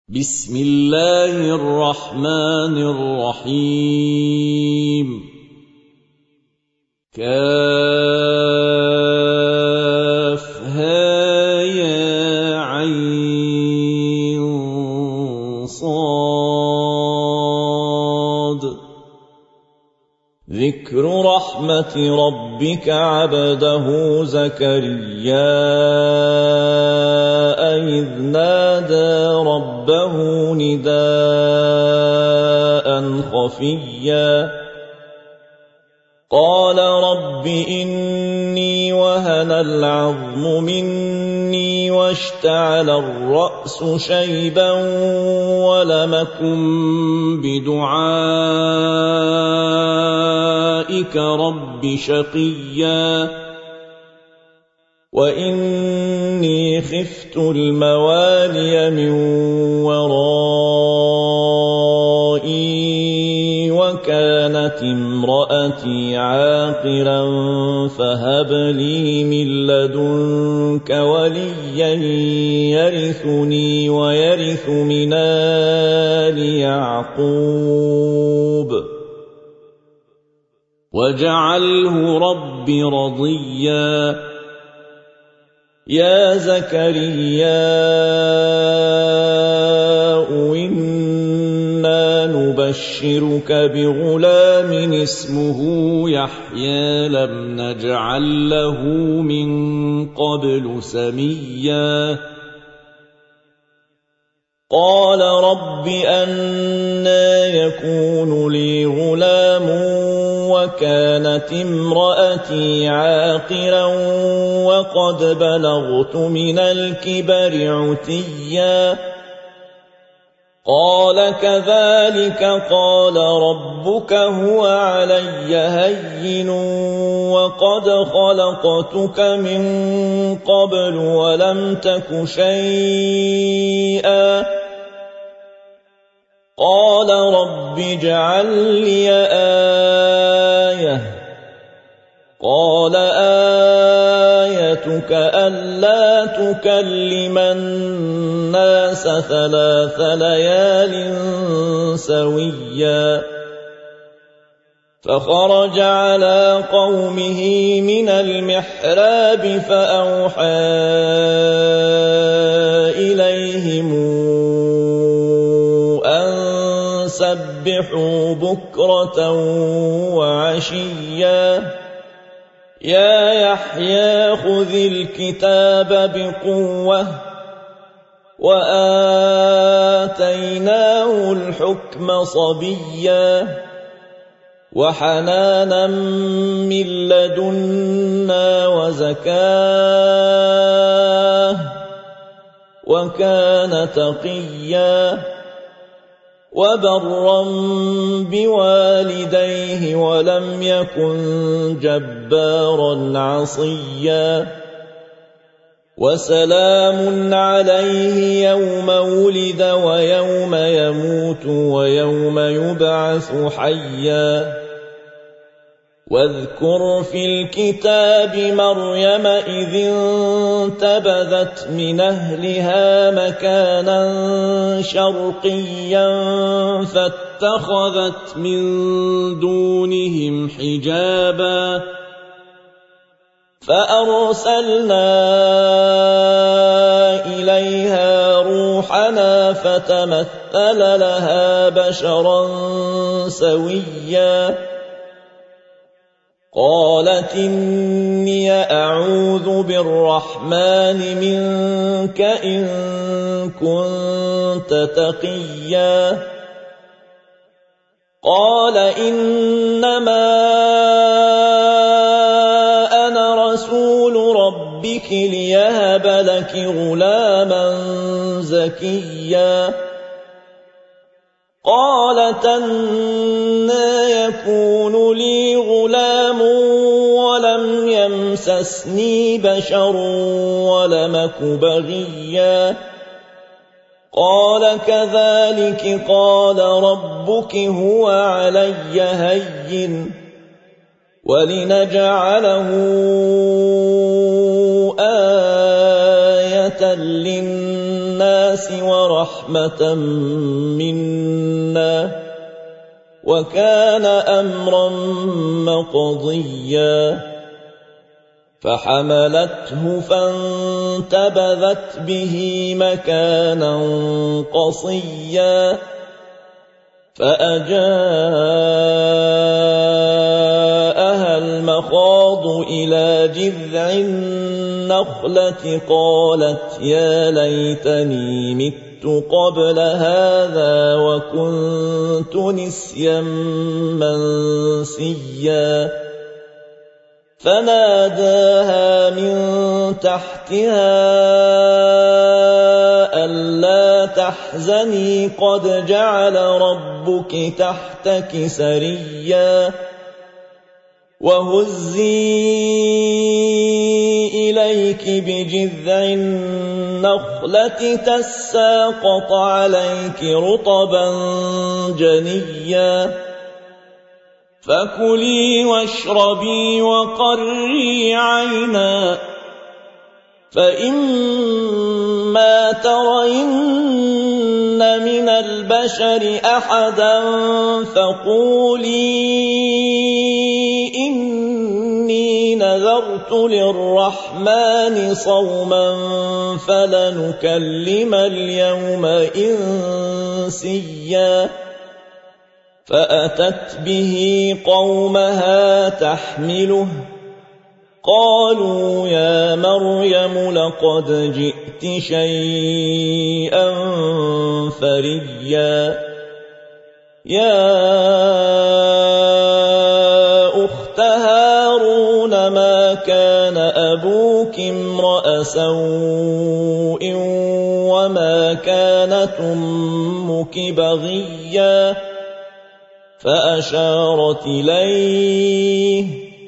بسم الله الرحمن الرحيم كافها يا عين صاد ذكر رحمة ربك عبده زكريا إذ نادى ربه نداء خفيا قال رب إني وهن العظم مني واشتعل الرأس شيبا ولم أكن بدعائك رب شقيا وإني خفت الموالي من ورائي وكانت امرأتي عاقرا فهب لي من لدنك وليا يرثني ويرث من آل يعقوب واجعله رب رضيا يا زكريا إنا نبشرك بغلام اسمه يحيى لم نجعل له من قبل سميا قال رب أنى يكون لي غلام وكانت امرأتي عاقرا وقد بلغت من الكبر عتيا قال كذلك قال ربك هو علي هين وقد خلقتك من قبل ولم تك شيئا قال رب اجعل لي آية قال آيتك ألا تكلم الناس 3 ليال سويا فخرج على قومه من المحراب فأوحى إليهم سبحوا بكرة وعشيا يا يحيى خذ الكتاب بقوة وآتيناه الحكم صبيا وحنانا من لدنا وزكاه وكان تقيا وبرا بوالديه ولم يكن جبارا عصيا وسلام عليه يوم ولد ويوم يموت ويوم يبعث حيا واذكر في الكتاب مريم إذ انتبذت من أهلها مكانا شرقيا فاتخذت من دونهم حجابا فأرسلنا إليها روحنا فتمثل لها بشرا سويا قالت إني أعوذ بالرحمن منك إن كنت تقيا قال إنما أنا رسول ربك ليهب لك غلاما زكيا قالت أنى يكون لي غلام ولم يمسسني بشر ولم أك بغيا قال كذلك قال ربك هو علي هين ولنجعله آية للناس ورحمة منا وكان أمرا مقضيا فحملته فانتبذت به مكانا قصيا فأجاءها المخاض إلى جذع النخلة قالت يا ليتني مت قبل هذا وكنت نسيا منسيا فناداها من تحتها ألا تحزني قد جعل ربك تحتك سريا وهزي إليك بجذع النخلة تساقط عليك رطبا جنيا فكلي واشربي وقري عينا فإما ترين من البشر أحدا فقولي إني نذرت للرحمن صوما فلنكلم اليوم إنسيا فأتت به قومها تحمله قالوا يا مريم لقد جئت شيئا فريا يا أخت هارون ما كان أبوك امرأ سوء وما كانت أمك بغيا فأشارت إليه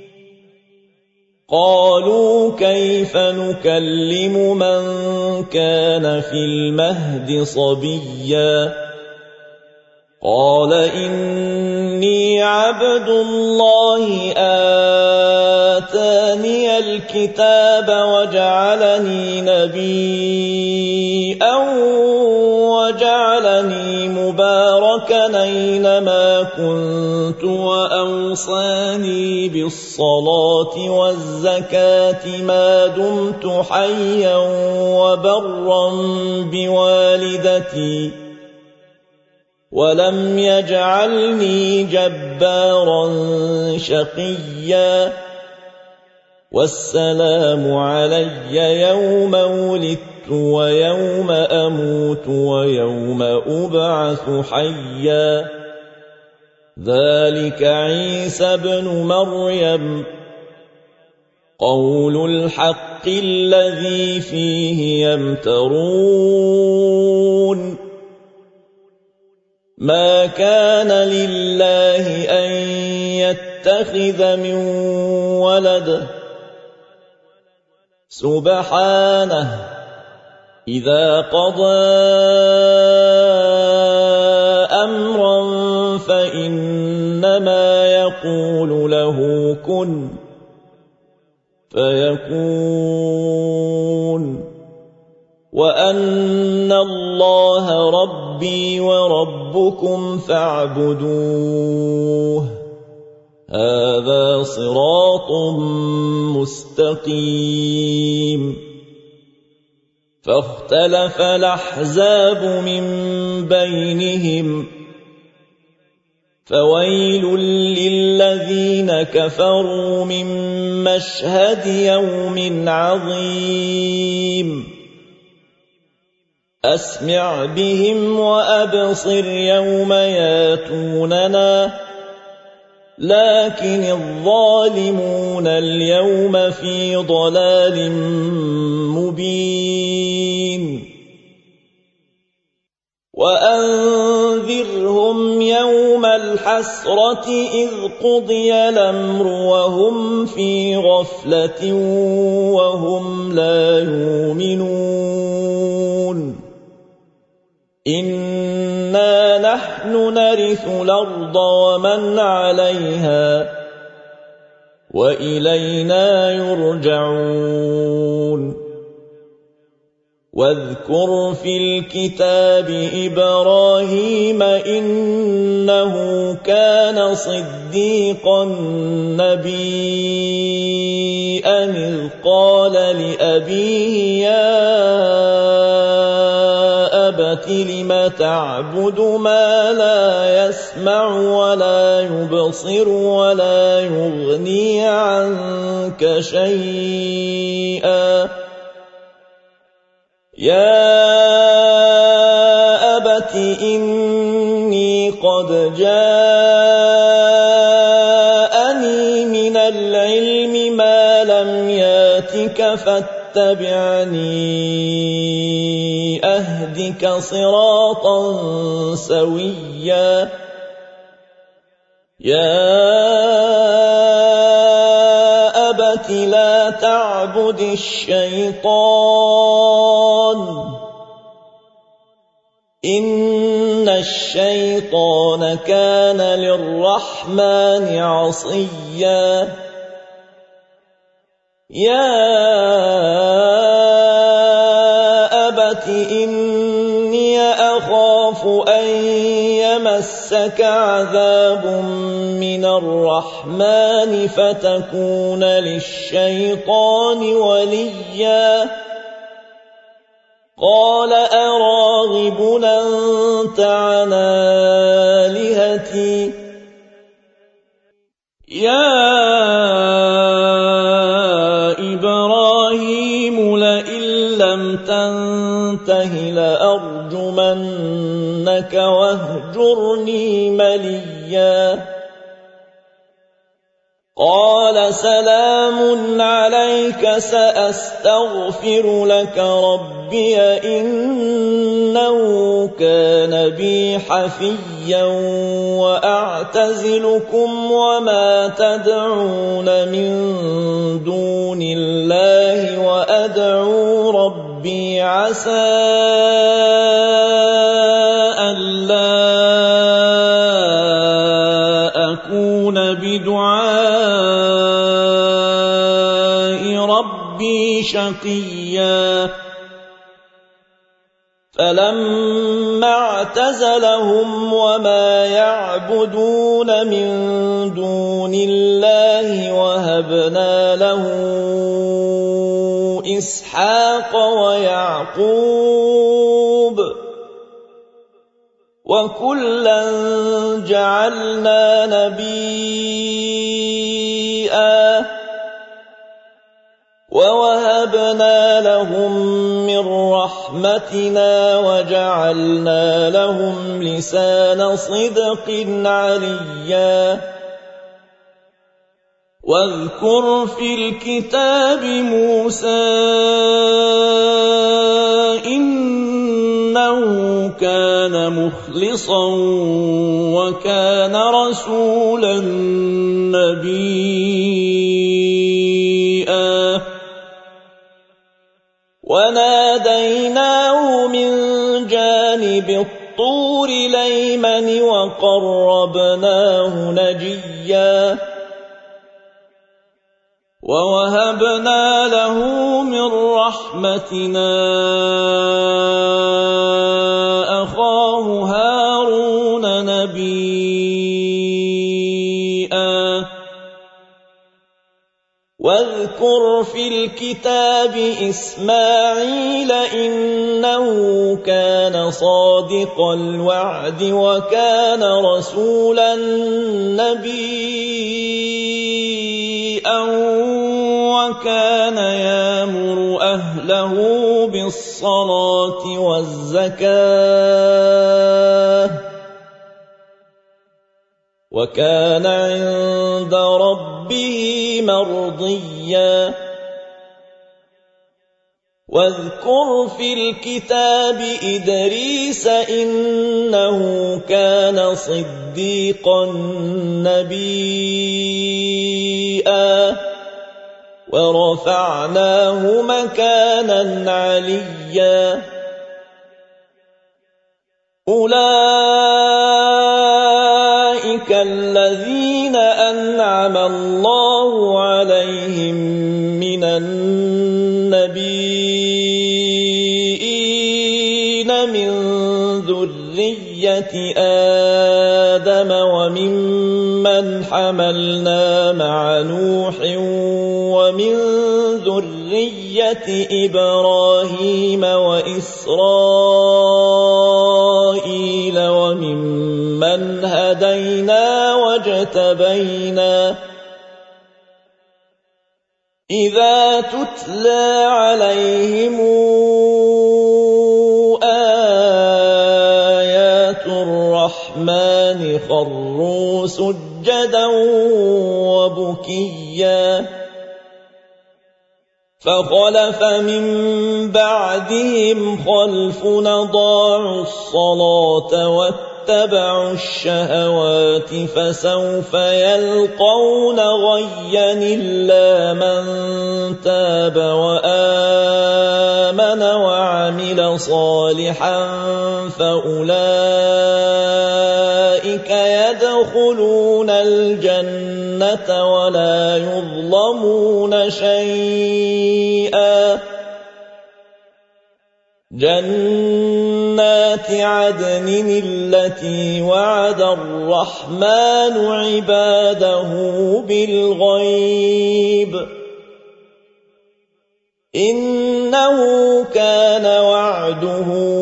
قالوا كيف نكلم من كان في المهد صبيا قال إني عبد الله آتاني الكتاب وجعلني نبيا وجعلني مباركا أينما كنت وأوصاني بالصلاة والزكاة ما دمت حيا وبرا بوالدتي ولم يجعلني جبارا شقيا والسلام علي يوم ولدت ويوم أموت ويوم أبعث حيا ذلك عيسى ابن مريم قول الحق الذي فيه يمترون ما كان لله أن يتخذ من ولد سبحانه إذا قضى أمرا فإنما يقول له كن فيكون وأن الله ربي وربكم فاعبدوه هذا صراط مستقيم فاختلف الأحزاب من بينهم فويل للذين كفروا من مشهد يوم عظيم أسمع بهم وأبصر يوم ياتوننا لكن الظالمون اليوم في ضلال مبين وأنذرهم يوم الحسرة إذ قضي الأمر وهم في غفلة وهم لا يؤمنون إنا نحن نرث الأرض ومن عليها وإلينا يرجعون واذكر في الكتاب إبراهيم إنه كان صديقا نبيا إذ قال لأبيه يا أبت لم تعبد ما لا يسمع ولا يبصر ولا يغني عنك شيئا يا أبت إني قد جاءني من العلم ما لم ياتك فاتبعني أهدك صراطا سويا يا أبت لا تعبد الشيطان إن الشيطان كان للرحمن عصيا يا أبت إني أخاف أن يمسك عذاب من الرحمن فتكون للشيطان وليا قال أراغب أنت عن آلهتي يا إبراهيم لئن لم تنته لأرجمنك واهجرني مليا قال سلام عليك سأستغفر لك ربي إنه كان بي حفيا وأعتزلكم وما تدعون من دون الله وأدعو ربي عسى ألا أكون بدعاء ربي شقيا فلما اعتزلهم وما يعبدون من دون الله وهبنا له إسحاق ويعقوب وكلا جعلنا نبيا ووهبنا لهم من رحمتنا وجعلنا لهم لسان صدق عليا واذكر في الكتاب موسى إنه كان مخلصا وكان رسولا نبيا وناديناه من جانب الطور الأيمن وقربناه نجيا ووهبنا له من رحمتنا أخاه هارون نبيا واذكر في الكتاب إسماعيل إنه كان صادق الوعد وكان رسولا نبيا وكان يأمر أهله بالصلاة والزكاة وكان عند ربه مرضيا واذكر في الكتاب إدريس إنه كان صديقا نبيا ورفعناه مكانا عليا أولئك الذين أنعم الله عليهم من النبيين ذرية آدم وممن حملنا مع نوح ومن ذرية إبراهيم وإسرائيل وممن هدينا واجتبينا إذا تتلى عليهم آيات الرحمن خروا سجدا وبكيا فخلف من بعدهم خلف أضاعوا الصلاة واتبعوا الشهوات فسوف يلقون غيا إلا من تاب وآمن وعمل صالحا فأولئك يدخلون الجنة ولا يظلمون شيئا جنات عدن التي وعد الرحمن عباده بالغيب إنه كان وعده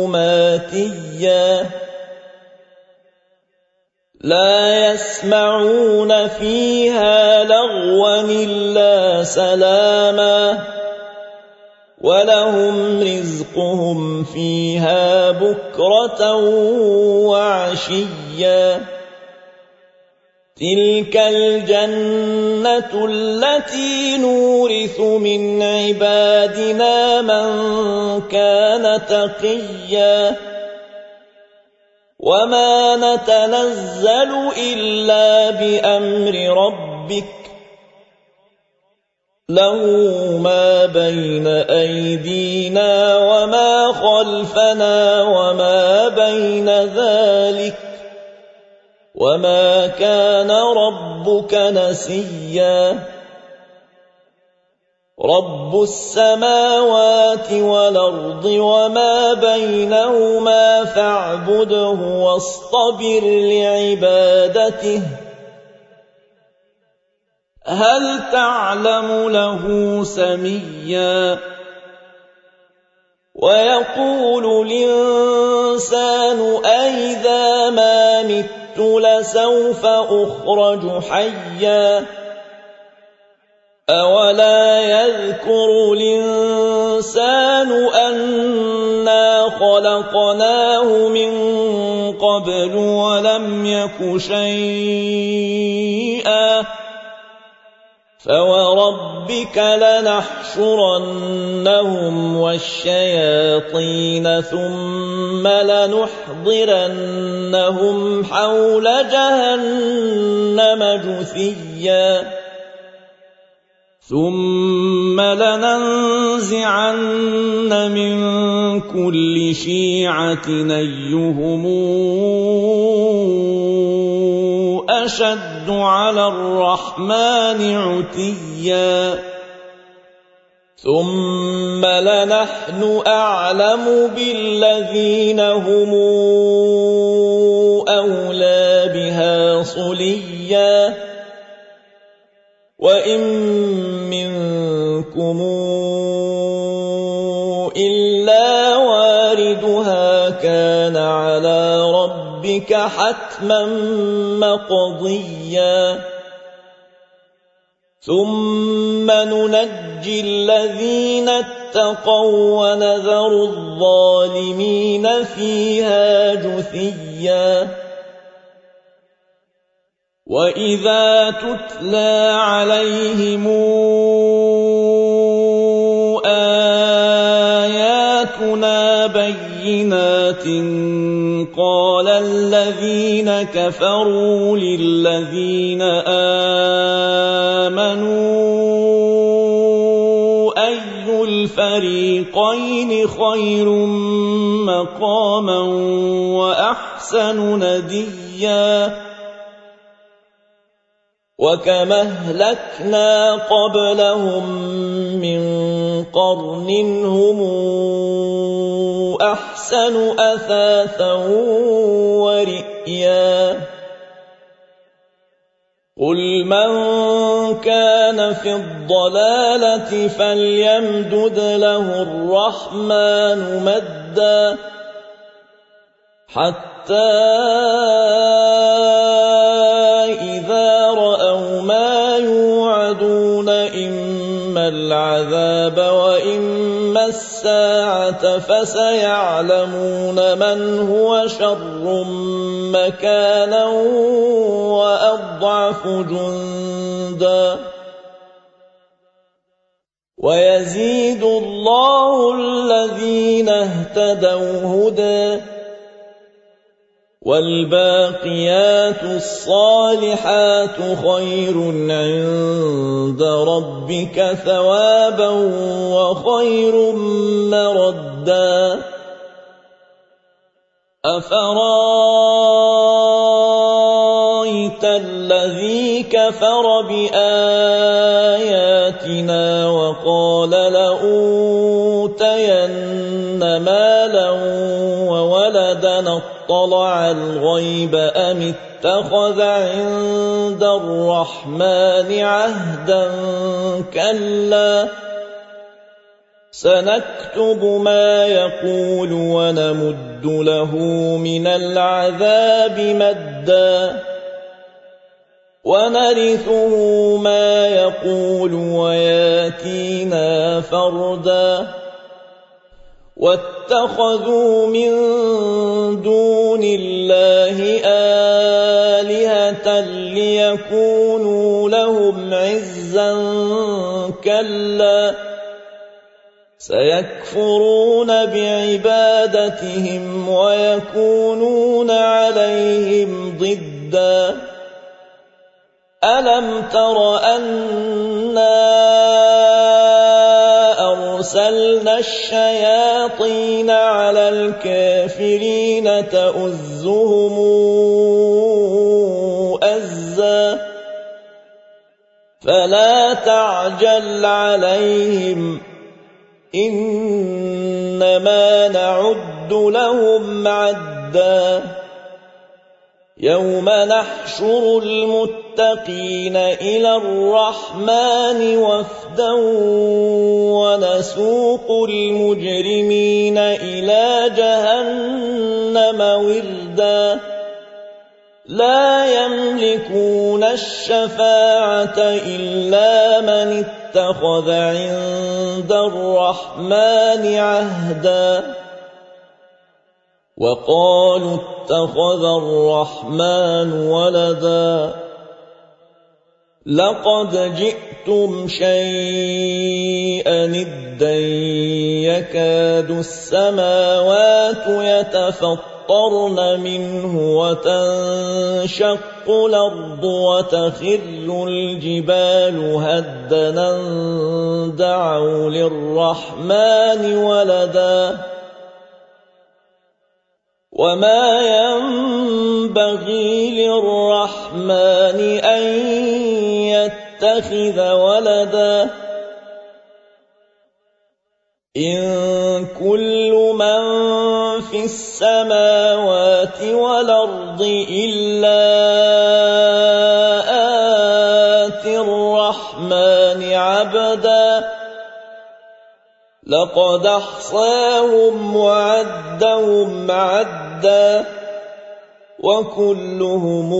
ماتيا لا يسمعون فيها لغوا إلا سلاما ولهم رزقهم فيها بكرة وعشيا تلك الجنة التي نورث من عبادنا من كان تقيا وما نتنزل إلا بأمر ربك له ما بين أيدينا وما خلفنا وما بين ذلك وما كان ربك نسيا رب السماوات والأرض وما بينهما فاعبده واصطبر لعبادته هل تعلم له سميا ويقول الإنسان أئذا ما مت لسوف أخرج حيا أولا يذكر الإنسان أنا خلقناه من قبل ولم يك شيئا فوربك لنحشرنهم والشياطين ثم لنحضرنهم حول جهنم جثيا ثم لننزعن من كل شيعة أيهم أشد على الرحمن عتيا ثم لنحن أعلم بالذين هم أولى بها صليا وإن منكم إلا واردها كان على ربك حتما مقضيا ثم ننجي الذين اتقوا ونذر الظالمين فيها جثيا وإذا تتلى عليهم آياتنا بينات قال الذين كفروا للذين آمنوا أي الفريقين خير مقاما وأحسن نديا وكما أهلكنا قبلهم من قرن هم أحسن أثاثا وَرِئْيًا قُلْ مَنْ كَانَ فِي الضَّلَالَةِ فَلْيَمْدُدْ لَهُ الرَّحْمَنُ مَدًّا حَتَّى إِذَا رَأَوْا مَا يُوعَدُونَ إِمَّا الْعَذَابَ وَإِمَّا السَّاعَةَ فَسَيَعْلَمُونَ مَنْ هُوَ شَرٌّ مَكَانًا وَأَضْعَفُ جُندًا وَيَزِيدُ اللَّهُ الَّذِينَ اهْتَدَوْا هُدًى وَالْبَاقِيَاتُ الصَّالِحَاتُ خَيْرٌ عِندَ رَبِّكَ ثَوَابًا وَخَيْرٌ مَّرَدًّا أَفَرَأَيْتَ الَّذِي كَفَرَ بِآيَاتِنَا وَقَالَ لَأُوتَيَنَّ مَالًا وَوَلَدًا أَطَّلَعَ الْغَيْبَ أَمِ اتَّخَذَ عِندَ الرَّحْمَنِ عَهْدًا كَلَّا سَنَكْتُبُ مَا يَقُولُ وَنَمُدُّ لَهُ مِنَ الْعَذَابِ مَدًّا وَنَرِثُهُ مَا يَقُولُ وَيَأْتِينَا فَرْدًا وَاتَّخَذُوا مِن دُونِ اللَّهِ آلِهَةً لِيَكُونُوا لَهُمْ عِزًّا كَلَّا سَيَكْفُرُونَ بِعِبَادَتِهِمْ وَيَكُونُونَ عَلَيْهِمْ ضِدًّا أَلَمْ تَرَ أَنَّا أَرْسَلْنَا الشَّيَاطِينَ عَلَى الْكَافِرِينَ تَؤُزُّهُمْ أَزًّا فَلَا تَعْجَلْ عَلَيْهِمْ إِنَّمَا نَعُدُّ لَهُمْ عَدًّا يَوْمَ نَحْشُرُ الْمُتَّقِينَ إِلَى الرَّحْمَنِ وَفْدًا وَنَسُوقُ الْمُجْرِمِينَ إِلَى جَهَنَّمَ وِرْدًا لَا يَمْلِكُونَ الشَّفَاعَةَ إِلَّا مَنِ اتَّخَذَ عِندَ الرَّحْمَنِ عَهْدًا وَقَالُوا اتَّخَذَ الرَّحْمَنُ وَلَدًا لَقَدْ جِئْتُمْ شَيْئًا إِدًّا يَكَادُ السَّمَاوَاتُ يَتَفَطَّرْنَ مِنْهُ وَتَنشَقُّ الْأَرْضُ وَتَخِرُّ الْجِبَالُ هَدًّا أَن دَعَوْا لِلرَّحْمَنِ وَلَدًا وَمَا يَنبَغِي لِلرَّحْمَنِ أَن يَتَّخِذَ وَلَدًا إِن كُلُّ مَن فِي السَّمَاوَاتِ وَالْأَرْضِ إِلَّا آتِي الرَّحْمَنِ عَبْدًا لَقَدْ أَحْصَاهُمْ وَعَدَّهُمْ عَدًّا وَكُلُّهُمْ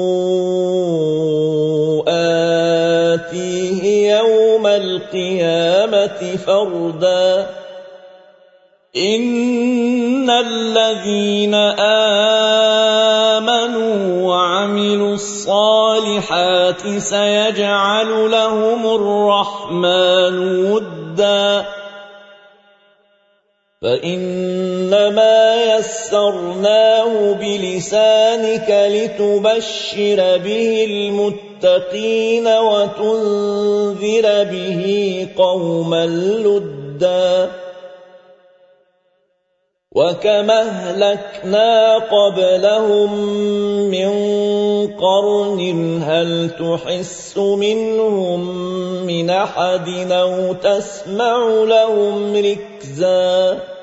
آتِيهِ يَوْمَ الْقِيَامَةِ فَرْدًا إِنَّ الَّذِينَ آمَنُوا وَعَمِلُوا الصَّالِحَاتِ سَيَجْعَلُ لَهُمُ الرَّحْمَنُ وُدًّا فَإِنَّمَا يَسَّرْنَاهُ بِلِسَانِكَ لِتُبَشِّرَ بِهِ الْمُتَّقِينَ وَتُنذِرَ بِهِ قَوْمًا لُدًّا وَكَمْ أَهْلَكْنَا قَبْلَهُمْ مِنْ قَرْنٍ هَلْ تُحِسُّ مِنْهُمْ مِنْ أَحَدٍ أَوْ تَسْمَعُ لَهُمْ رِكْزًا